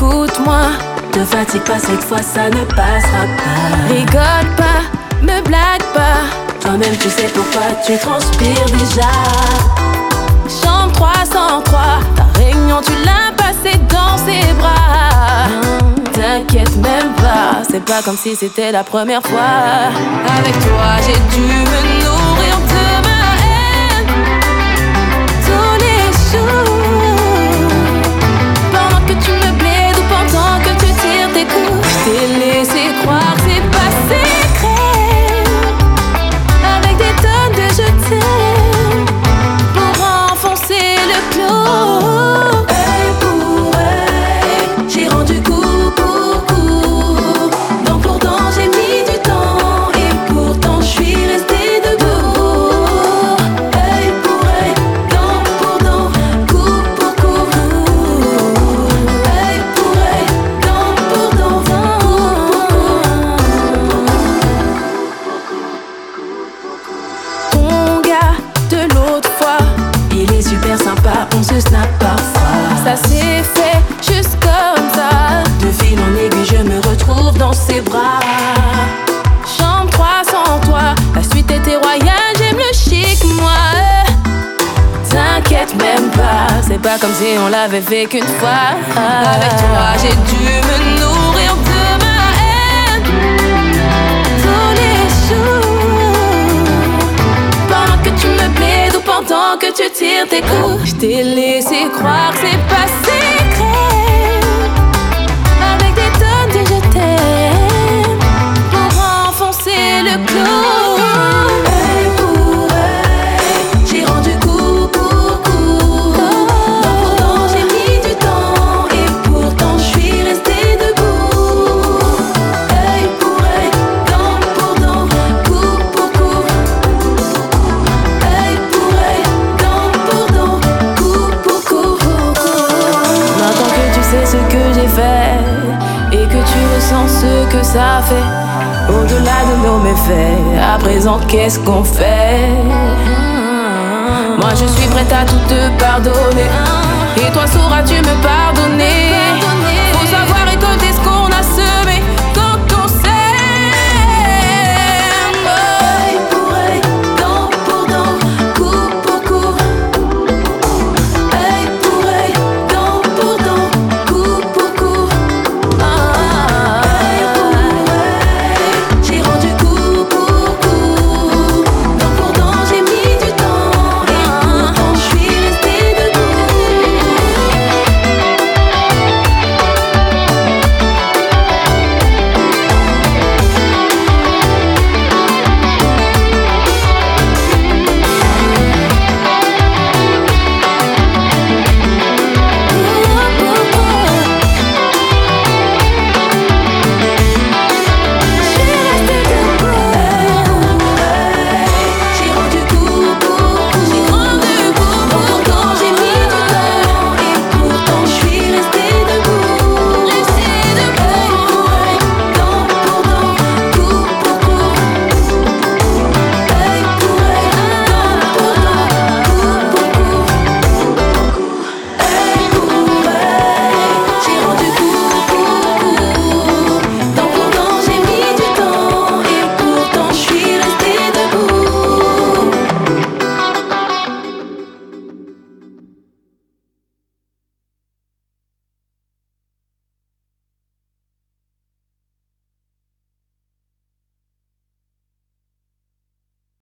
écoute-moi. Te fatigue pas, cette fois ça ne passera pas. Rigole pas, me blague pas. Toi-même tu sais pourquoi tu transpires déjà. Chambre 303, ta réunion tu l'as passée dans ses bras. T'inquiète même pas, c'est pas comme si c'était la première fois. Avec toi j'ai dû me nourrir de ma haine tous les jours. Pendant que tu me plaides ou pendant que tu tires tes coups, je t'ai laissé croire que c'est pas secret. Avec des tonnes de je t'aime pour enfoncer le clou. Œil pour œil, j'ai rendu coup pour coup. Non, pourtant j'ai mis du temps et pourtant je suis restée debout. Œil pour œil, dent pour dent, coup pour coup. Œil pour œil, dent pour dent, Ton gars de l'autre fois, il est super sympa, on se snap parfois. ça s'est fait juste comme ça. De fil en aiguille, je me retrouve dans ses bras. Chambre 303, la suite était royale, j'aime le chic moi. T'inquiète même pas, c'est pas comme si on l'avait fait qu'une fois. Avec toi j'ai dû me nourrir de ma haine tous les jours. Pendant que tu me plaides ou pendant que tu tires tes coups, je t'ai laissé croire que c'est pas secret. Avec des tonnes de je t'aime pour enfoncer le clou. Œil pour œil, j'ai rendu coup pour coup. Non, pourtant j'ai mis du temps et pourtant je suis restée debout. Œil pour œil, dent pour dent, coup pour coup. Œil pour œil, dent pour dent, coup pour coup. Maintenant que tu sais ce que j'ai fait et que tu ressens ce que ça fait, au-delà de nos méfaits, à présent qu'est-ce qu'on fait? Moi je suis prête à tout te pardonner, et toi sauras-tu me pardonner?